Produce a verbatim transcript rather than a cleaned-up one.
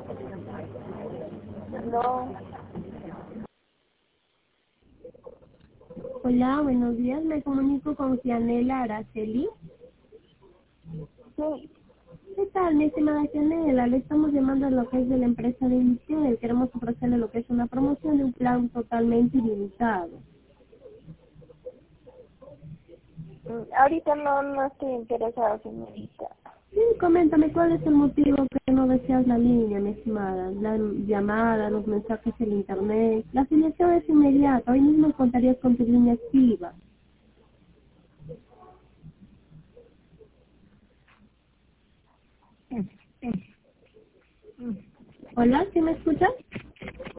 No, Hola, buenos días. Me comunico con Cianela Araceli. sí. ¿Qué tal, mi estimada Cianela? Le estamos llamando a lo que es de la empresa de Intel. Queremos ofrecerle lo que es una promoción de un plan totalmente ilimitado. Mm, Ahorita no, no estoy interesada, señorita. Sí, coméntame cuál es el motivo que no deseas la línea, mi estimada. La llamada, los mensajes en internet. La afiliación es inmediata. Hoy mismo contarías con tu línea activa. Hola, ¿sí me escuchas?